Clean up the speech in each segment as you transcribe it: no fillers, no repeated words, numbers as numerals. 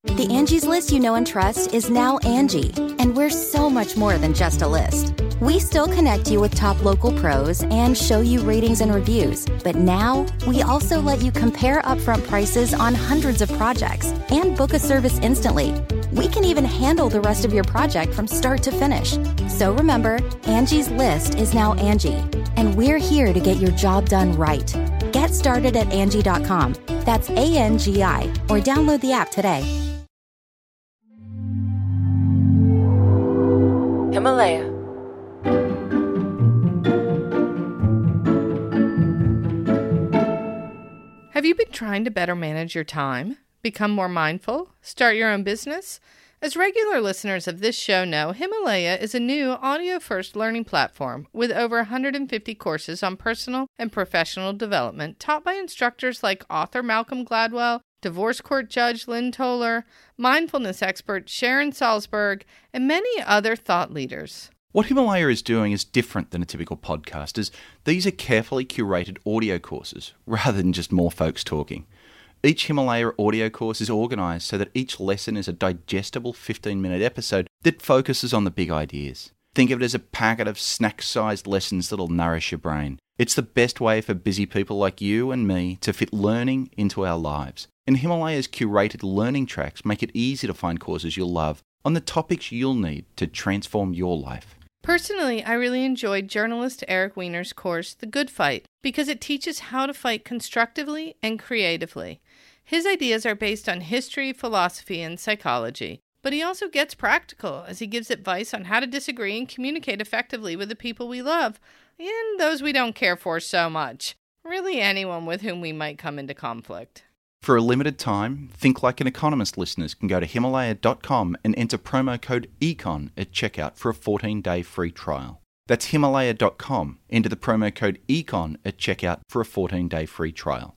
The Angie's List you know and trust is now Angie, and we're so much more than just a list. We still connect you with top local pros and show you ratings and reviews, but now we also let you compare upfront prices on hundreds of projects and book a service instantly. We can even handle the rest of your project from start to finish. So remember, Angie's List is now Angie, and we're here to get your job done right. Get started at Angie.com. That's ANGI, or download the app today. Himalaya. Have you been trying to better manage your time? Become more mindful? Start your own business? As regular listeners of this show know, Himalaya is a new audio-first learning platform with over 150 courses on personal and professional development taught by instructors like author Malcolm Gladwell, divorce court judge Lynn Toller, mindfulness expert Sharon Salzberg, and many other thought leaders. What Himalaya is doing is different than a typical podcast, as these are carefully curated audio courses, rather than just more folks talking. Each Himalaya audio course is organised so that each lesson is a digestible 15-minute episode that focuses on the big ideas. Think of it as a packet of snack-sized lessons that'll nourish your brain. It's the best way for busy people like you and me to fit learning into our lives. And Himalaya's curated learning tracks make it easy to find courses you'll love on the topics you'll need to transform your life. Personally, I really enjoyed journalist Eric Weiner's course, The Good Fight, because it teaches how to fight constructively and creatively. His ideas are based on history, philosophy, and psychology, but he also gets practical as he gives advice on how to disagree and communicate effectively with the people we love and those we don't care for so much. Really anyone with whom we might come into conflict. For a limited time, Think Like an Economist listeners can go to Himalaya.com and enter promo code ECON at checkout for a 14-day free trial. That's Himalaya.com. Enter the promo code ECON at checkout for a 14-day free trial.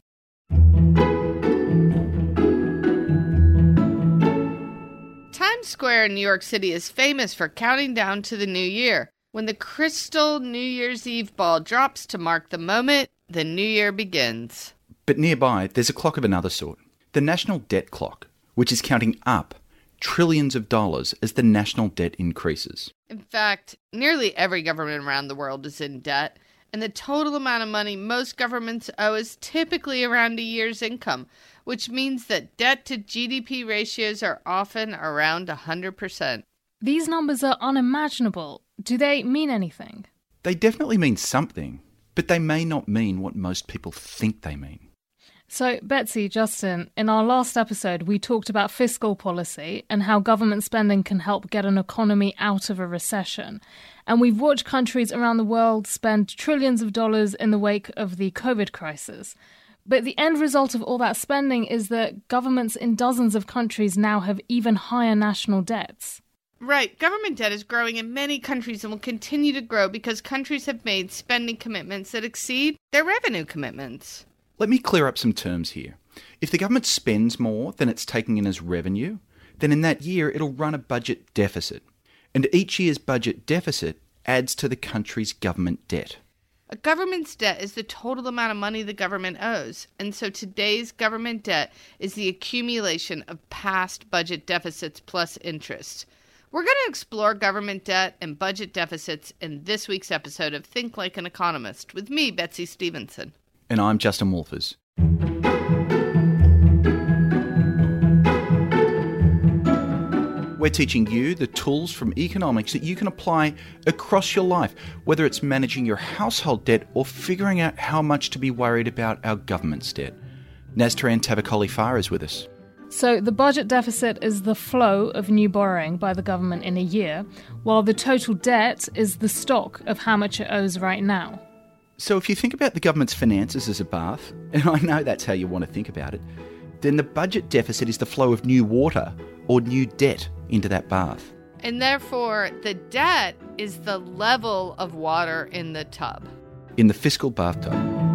Times Square in New York City is famous for counting down to the new year. When the crystal New Year's Eve ball drops to mark the moment, the new year begins. But nearby, there's a clock of another sort. The National Debt Clock, which is counting up trillions of dollars as the national debt increases. In fact, nearly every government around the world is in debt, and the total amount of money most governments owe is typically around a year's income, which means that debt to GDP ratios are often around 100%. These numbers are unimaginable. Do they mean anything? They definitely mean something, but they may not mean what most people think they mean. So, Betsy, Justin, in our last episode, we talked about fiscal policy and how government spending can help get an economy out of a recession. And we've watched countries around the world spend trillions of dollars in the wake of the COVID crisis. But the end result of all that spending is that governments in dozens of countries now have even higher national debts. Right. Government debt is growing in many countries and will continue to grow because countries have made spending commitments that exceed their revenue commitments. Let me clear up some terms here. If the government spends more than it's taking in as revenue, then in that year it'll run a budget deficit. And each year's budget deficit adds to the country's government debt. A government's debt is the total amount of money the government owes, and so today's government debt is the accumulation of past budget deficits plus interest. We're going to explore government debt and budget deficits in this week's episode of Think Like an Economist with me, Betsy Stevenson. And I'm Justin Wolfers. We're teaching you the tools from economics that you can apply across your life, whether it's managing your household debt or figuring out how much to be worried about our government's debt. Naztaran Tavakoli-Farr is with us. So the budget deficit is the flow of new borrowing by the government in a year, while the total debt is the stock of how much it owes right now. So if you think about the government's finances as a bath, and I know that's how you want to think about it, then the budget deficit is the flow of new water or new debt into that bath. And therefore, the debt is the level of water in the tub. In the fiscal bathtub.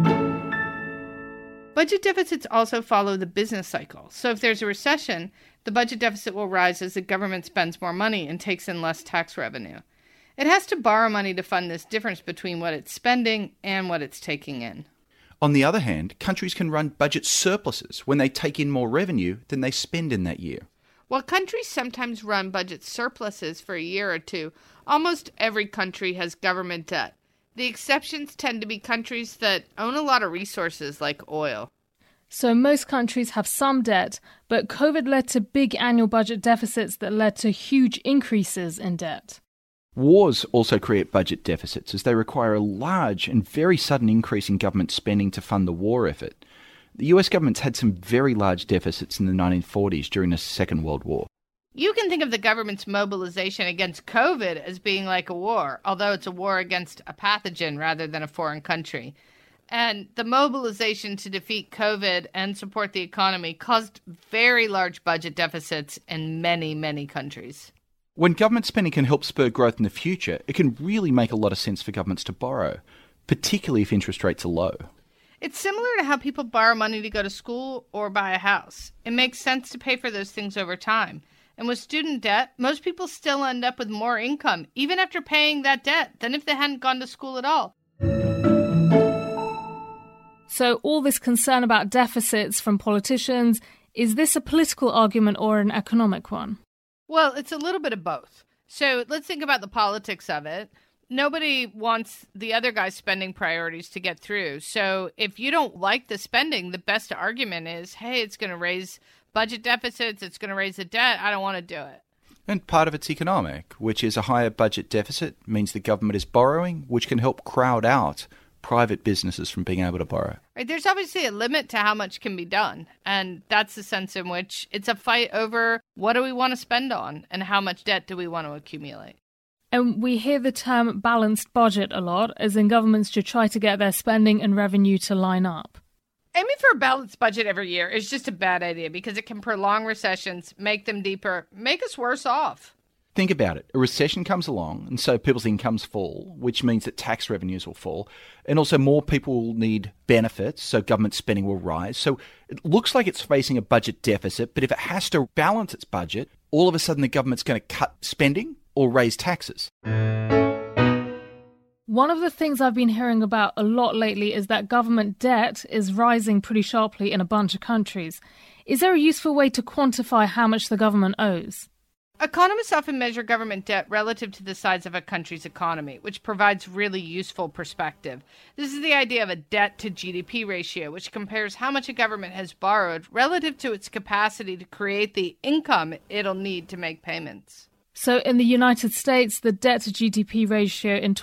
Budget deficits also follow the business cycle. So if there's a recession, the budget deficit will rise as the government spends more money and takes in less tax revenue. It has to borrow money to fund this difference between what it's spending and what it's taking in. On the other hand, countries can run budget surpluses when they take in more revenue than they spend in that year. While countries sometimes run budget surpluses for a year or two, almost every country has government debt. The exceptions tend to be countries that own a lot of resources like oil. So most countries have some debt, but COVID led to big annual budget deficits that led to huge increases in debt. Wars also create budget deficits as they require a large and very sudden increase in government spending to fund the war effort. The US government's had some very large deficits in the 1940s during the Second World War. You can think of the government's mobilization against COVID as being like a war, although it's a war against a pathogen rather than a foreign country. And the mobilization to defeat COVID and support the economy caused very large budget deficits in many, many countries. When government spending can help spur growth in the future, it can really make a lot of sense for governments to borrow, particularly if interest rates are low. It's similar to how people borrow money to go to school or buy a house. It makes sense to pay for those things over time. And with student debt, most people still end up with more income, even after paying that debt, than if they hadn't gone to school at all. So all this concern about deficits from politicians, is this a political argument or an economic one? Well, it's a little bit of both. So let's think about the politics of it. Nobody wants the other guy's spending priorities to get through. So if you don't like the spending, the best argument is, hey, it's going to raise budget deficits, it's going to raise the debt, I don't want to do it. And part of it's economic, which is a higher budget deficit means the government is borrowing, which can help crowd out private businesses from being able to borrow. Right, there's obviously a limit to how much can be done. And that's the sense in which it's a fight over what do we want to spend on and how much debt do we want to accumulate. And we hear the term balanced budget a lot, as in governments should try to get their spending and revenue to line up. Aiming for a balanced budget every year is just a bad idea because it can prolong recessions, make them deeper, make us worse off. Think about it. A recession comes along, and so people's incomes fall, which means that tax revenues will fall. And also more people will need benefits, so government spending will rise. So it looks like it's facing a budget deficit, but if it has to balance its budget, all of a sudden the government's going to cut spending or raise taxes. One of the things I've been hearing about a lot lately is that government debt is rising pretty sharply in a bunch of countries. Is there a useful way to quantify how much the government owes? Economists often measure government debt relative to the size of a country's economy, which provides really useful perspective. This is the idea of a debt to GDP ratio, which compares how much a government has borrowed relative to its capacity to create the income it'll need to make payments. So in the United States, the debt to GDP ratio in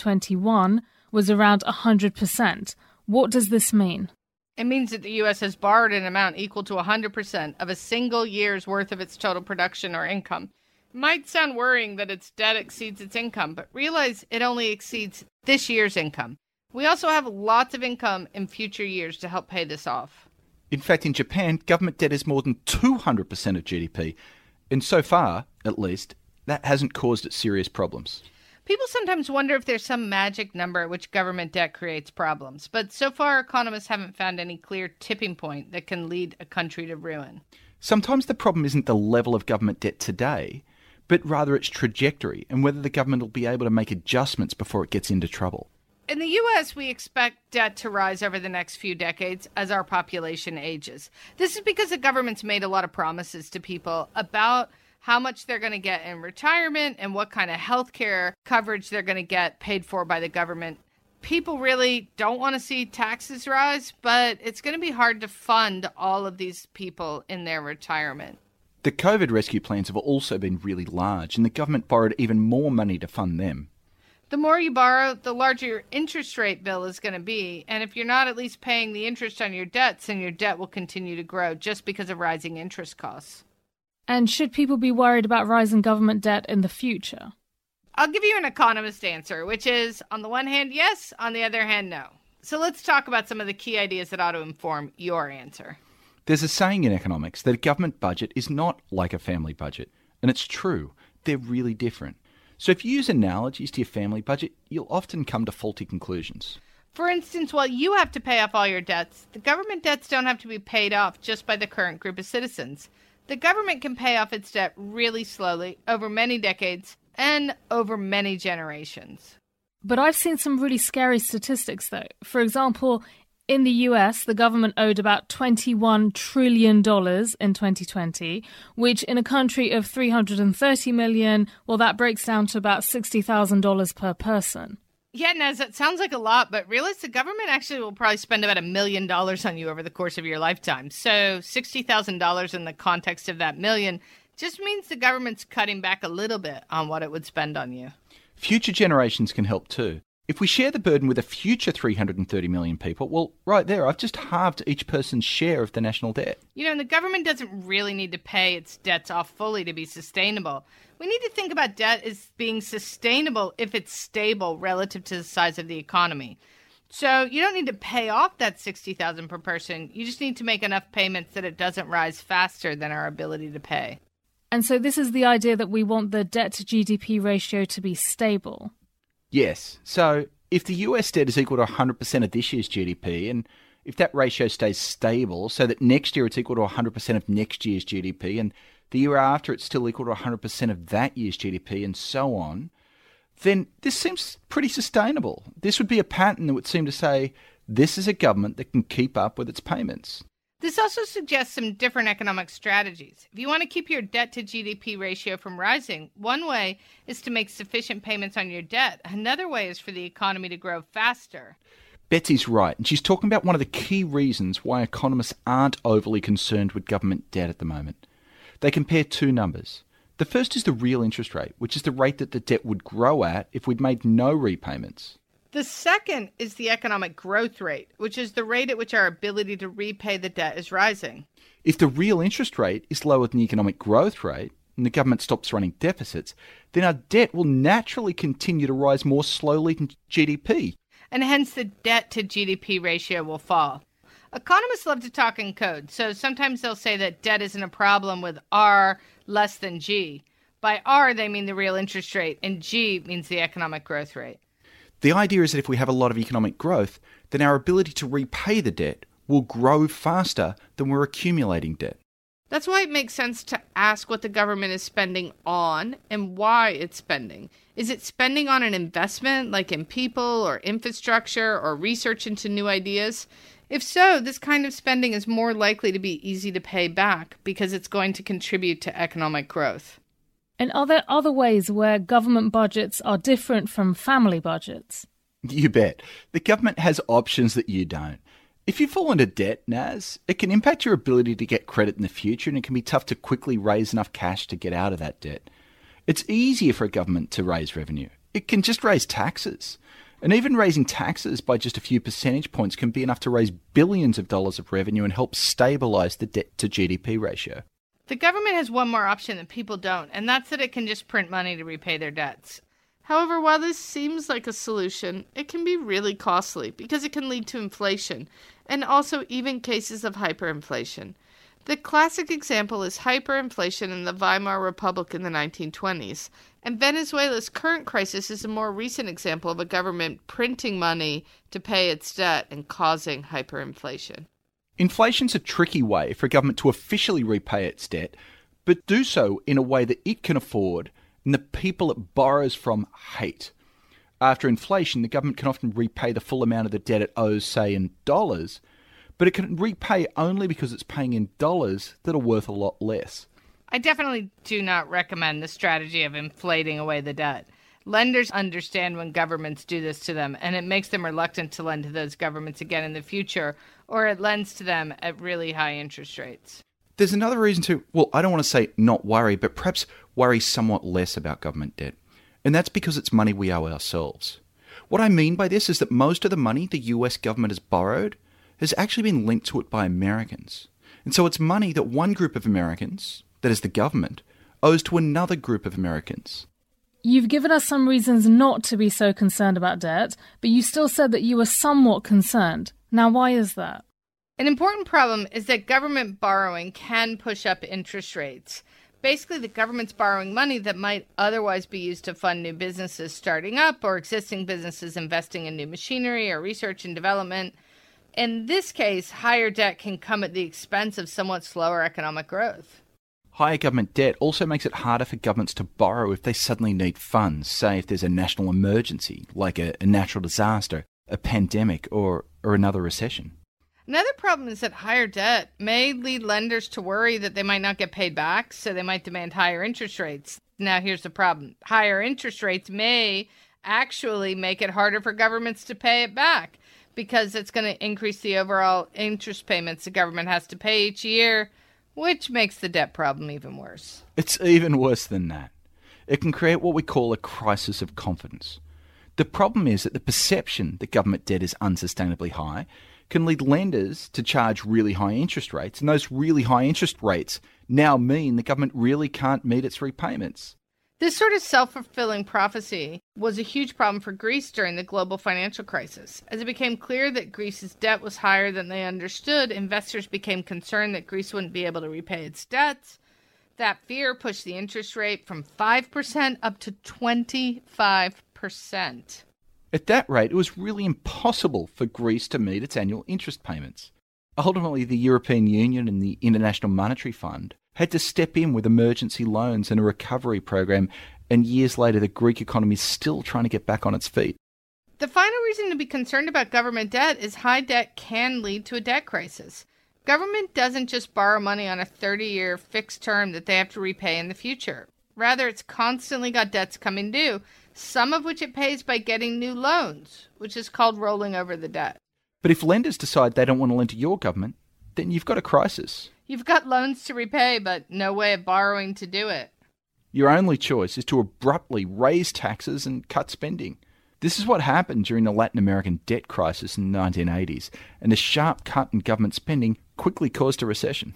2021 was around 100%. What does this mean? It means that the U.S. has borrowed an amount equal to 100% of a single year's worth of its total production or income. It might sound worrying that its debt exceeds its income, but realize it only exceeds this year's income. We also have lots of income in future years to help pay this off. In fact, in Japan, government debt is more than 200% of GDP. And so far, at least, that hasn't caused it serious problems. People sometimes wonder if there's some magic number at which government debt creates problems, but so far economists haven't found any clear tipping point that can lead a country to ruin. Sometimes the problem isn't the level of government debt today, but rather its trajectory and whether the government will be able to make adjustments before it gets into trouble. In the U.S., we expect debt to rise over the next few decades as our population ages. This is because the government's made a lot of promises to people about how much they're going to get in retirement and what kind of health care coverage they're going to get paid for by the government. People really don't want to see taxes rise, but it's going to be hard to fund all of these people in their retirement. The COVID rescue plans have also been really large, and the government borrowed even more money to fund them. The more you borrow, the larger your interest rate bill is going to be. And if you're not at least paying the interest on your debts, then your debt will continue to grow just because of rising interest costs. And should people be worried about rising government debt in the future? I'll give you an economist answer, which is, on the one hand, yes, on the other hand, no. So let's talk about some of the key ideas that ought to inform your answer. There's a saying in economics that a government budget is not like a family budget. And it's true. They're really different. So if you use analogies to your family budget, you'll often come to faulty conclusions. For instance, while you have to pay off all your debts, the government debts don't have to be paid off just by the current group of citizens. The government can pay off its debt really slowly, over many decades, and over many generations. But I've seen some really scary statistics, though. For example, In the US, the government owed about $21 trillion in 2020, which in a country of 330 million, well, that breaks down to about $60,000 per person. Yeah, Naz, that sounds like a lot, but realize the government actually will probably spend about $1 million on you over the course of your lifetime. So $60,000 in the context of that million just means the government's cutting back a little bit on what it would spend on you. Future generations can help too. If we share the burden with a future 330 million people, well, right there, I've just halved each person's share of the national debt. You know, and the government doesn't really need to pay its debts off fully to be sustainable. We need to think about debt as being sustainable if it's stable relative to the size of the economy. So you don't need to pay off that $60,000 per person. You just need to make enough payments that it doesn't rise faster than our ability to pay. And so this is the idea that we want the debt to GDP ratio to be stable. Yes. So if the US debt is equal to 100% of this year's GDP, and if that ratio stays stable so that next year it's equal to 100% of next year's GDP, and the year after it's still equal to 100% of that year's GDP, and so on, then this seems pretty sustainable. This would be a pattern that would seem to say this is a government that can keep up with its payments. This also suggests some different economic strategies. If you want to keep your debt to GDP ratio from rising, one way is to make sufficient payments on your debt. Another way is for the economy to grow faster. Betsy's right, and she's talking about one of the key reasons why economists aren't overly concerned with government debt at the moment. They compare two numbers. The first is the real interest rate, which is the rate that the debt would grow at if we'd made no repayments. The second is the economic growth rate, which is the rate at which our ability to repay the debt is rising. If the real interest rate is lower than the economic growth rate, and the government stops running deficits, then our debt will naturally continue to rise more slowly than GDP. And hence the debt to GDP ratio will fall. Economists love to talk in code, so sometimes they'll say that debt isn't a problem with R less than G. By R, they mean the real interest rate, and G means the economic growth rate. The idea is that if we have a lot of economic growth, then our ability to repay the debt will grow faster than we're accumulating debt. That's why it makes sense to ask what the government is spending on and why it's spending. Is it spending on an investment, like in people or infrastructure or research into new ideas? If so, this kind of spending is more likely to be easy to pay back because it's going to contribute to economic growth. And are there other ways where government budgets are different from family budgets? You bet. The government has options that you don't. If you fall into debt, Naz, it can impact your ability to get credit in the future, and it can be tough to quickly raise enough cash to get out of that debt. It's easier for a government to raise revenue. It can just raise taxes. And even raising taxes by just a few percentage points can be enough to raise billions of dollars of revenue and help stabilise the debt to GDP ratio. The government has one more option that people don't, and that's that it can just print money to repay their debts. However, while this seems like a solution, it can be really costly because it can lead to inflation and also even cases of hyperinflation. The classic example is hyperinflation in the Weimar Republic in the 1920s, and Venezuela's current crisis is a more recent example of a government printing money to pay its debt and causing hyperinflation. Inflation's a tricky way for a government to officially repay its debt, but do so in a way that it can afford and the people it borrows from hate. After inflation, the government can often repay the full amount of the debt it owes, say, in dollars, but it can repay only because it's paying in dollars that are worth a lot less. I definitely do not recommend the strategy of inflating away the debt. Lenders understand when governments do this to them, and it makes them reluctant to lend to those governments again in the future, or it lends to them at really high interest rates. There's another reason to, well, I don't want to say not worry, but perhaps worry somewhat less about government debt. And that's because it's money we owe ourselves. What I mean by this is that most of the money the US government has borrowed has actually been linked to it by Americans. And so it's money that one group of Americans, that is the government, owes to another group of Americans. You've given us some reasons not to be so concerned about debt, but you still said that you were somewhat concerned. Now, why is that? An important problem is that government borrowing can push up interest rates. Basically, the government's borrowing money that might otherwise be used to fund new businesses starting up or existing businesses investing in new machinery or research and development. In this case, higher debt can come at the expense of somewhat slower economic growth. Higher government debt also makes it harder for governments to borrow if they suddenly need funds, say if there's a national emergency, like a natural disaster. a pandemic or another recession. Another problem is that higher debt may lead lenders to worry that they might not get paid back, so they might demand higher interest rates. Now, here's the problem. Higher interest rates may actually make it harder for governments to pay it back because it's going to increase the overall interest payments the government has to pay each year, which makes the debt problem even worse. It's even worse than that. It can create what we call a crisis of confidence. The problem is that the perception that government debt is unsustainably high can lead lenders to charge really high interest rates, and those really high interest rates now mean the government really can't meet its repayments. This sort of self-fulfilling prophecy was a huge problem for Greece during the global financial crisis. As it became clear that Greece's debt was higher than they understood, investors became concerned that Greece wouldn't be able to repay its debts. That fear pushed the interest rate from 5% up to 25%. At that rate, it was really impossible for Greece to meet its annual interest payments. Ultimately, the European Union and the International Monetary Fund had to step in with emergency loans and a recovery program, and years later the Greek economy is still trying to get back on its feet. The final reason to be concerned about government debt is high debt can lead to a debt crisis. Government doesn't just borrow money on a 30-year fixed term that they have to repay in the future. Rather, it's constantly got debts coming due, some of which it pays by getting new loans, which is called rolling over the debt. But if lenders decide they don't want to lend to your government, then you've got a crisis. You've got loans to repay, but no way of borrowing to do it. Your only choice is to abruptly raise taxes and cut spending. This is what happened during the Latin American debt crisis in the 1980s, and a sharp cut in government spending quickly caused a recession.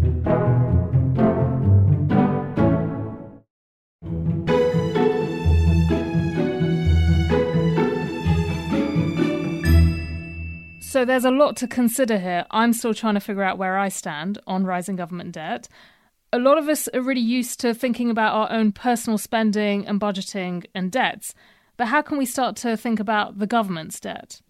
So there's a lot to consider here. I'm still trying to figure out where I stand on rising government debt. A lot of us are really used to thinking about our own personal spending and budgeting and debts. But how can we start to think about the government's debt?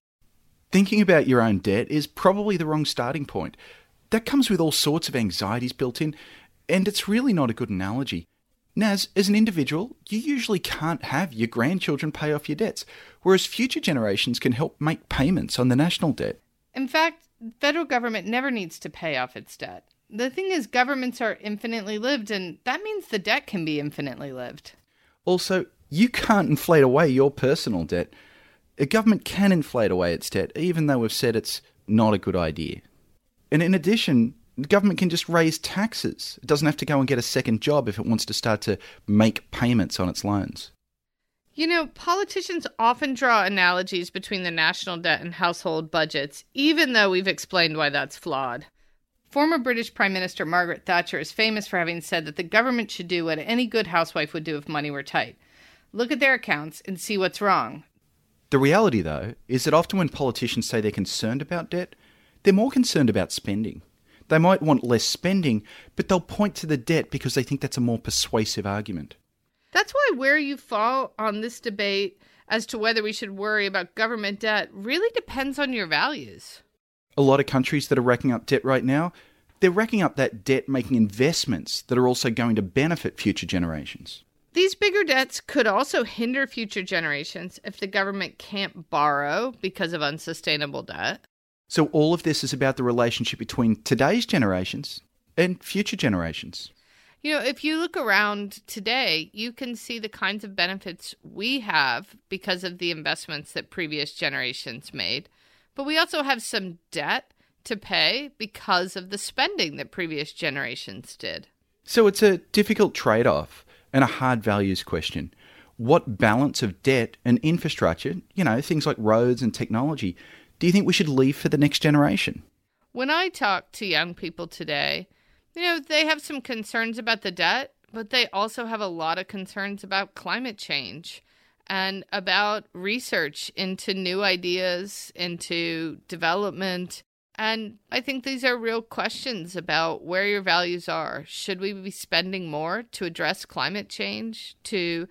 Thinking about your own debt is probably the wrong starting point. That comes with all sorts of anxieties built in, and it's really not a good analogy. Naz, as an individual, you usually can't have your grandchildren pay off your debts, whereas future generations can help make payments on the national debt. In fact, the federal government never needs to pay off its debt. The thing is, governments are infinitely lived, and that means the debt can be infinitely lived. Also, you can't inflate away your personal debt. A government can inflate away its debt, even though we've said it's not a good idea. And in addition, the government can just raise taxes. It doesn't have to go and get a second job if it wants to start to make payments on its loans. You know, politicians often draw analogies between the national debt and household budgets, even though we've explained why that's flawed. Former British Prime Minister Margaret Thatcher is famous for having said that the government should do what any good housewife would do if money were tight. Look at their accounts and see what's wrong. The reality, though, is that often when politicians say they're concerned about debt, they're more concerned about spending. They might want less spending, but they'll point to the debt because they think that's a more persuasive argument. That's why where you fall on this debate as to whether we should worry about government debt really depends on your values. A lot of countries that are racking up debt right now, they're racking up that debt making investments that are also going to benefit future generations. These bigger debts could also hinder future generations if the government can't borrow because of unsustainable debt. So all of this is about the relationship between today's generations and future generations. You know, if you look around today, you can see the kinds of benefits we have because of the investments that previous generations made. But we also have some debt to pay because of the spending that previous generations did. So it's a difficult trade-off and a hard values question. What balance of debt and infrastructure, things like roads and technology, do you think we should leave for the next generation? When I talk to young people today, they have some concerns about the debt, but they also have a lot of concerns about climate change and about research into new ideas, into development. And I think these are real questions about where your values are. Should we be spending more to address climate change, to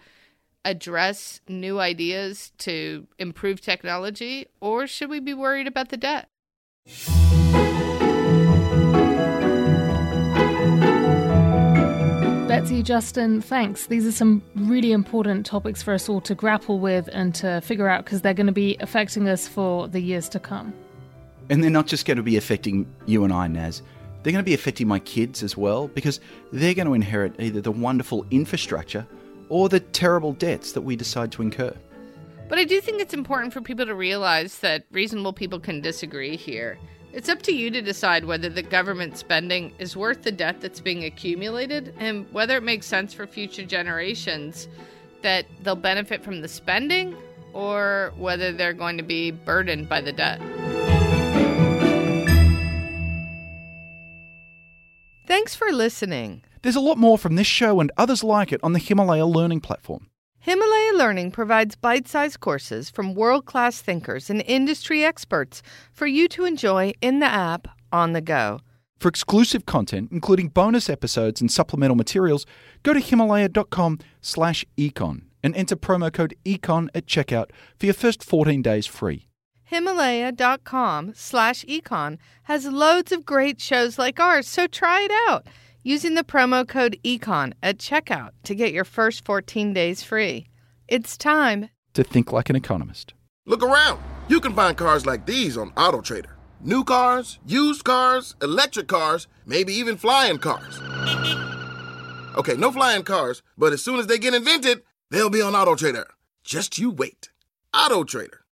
address new ideas, to improve technology, or should we be worried about the debt? Betsy, Justin, thanks. These are some really important topics for us all to grapple with and to figure out because they're going to be affecting us for the years to come. And they're not just going to be affecting you and I, Naz. They're going to be affecting my kids as well because they're going to inherit either the wonderful infrastructure or the terrible debts that we decide to incur. But I do think it's important for people to realize that reasonable people can disagree here. It's up to you to decide whether the government spending is worth the debt that's being accumulated and whether it makes sense for future generations that they'll benefit from the spending or whether they're going to be burdened by the debt. Thanks for listening. There's a lot more from this show and others like it on the Himalaya Learning platform. Himalaya Learning provides bite-sized courses from world-class thinkers and industry experts for you to enjoy in the app on the go. For exclusive content, including bonus episodes and supplemental materials, go to himalaya.com/econ and enter promo code ECON at checkout for your first 14 days free. Himalaya.com/econ has loads of great shows like ours, so try it out using the promo code ECON at checkout to get your first 14 days free. It's time to think like an economist. Look around. You can find cars like these on AutoTrader. New cars, used cars, electric cars, maybe even flying cars. Okay, no flying cars, but as soon as they get invented, they'll be on AutoTrader. Just you wait. AutoTrader.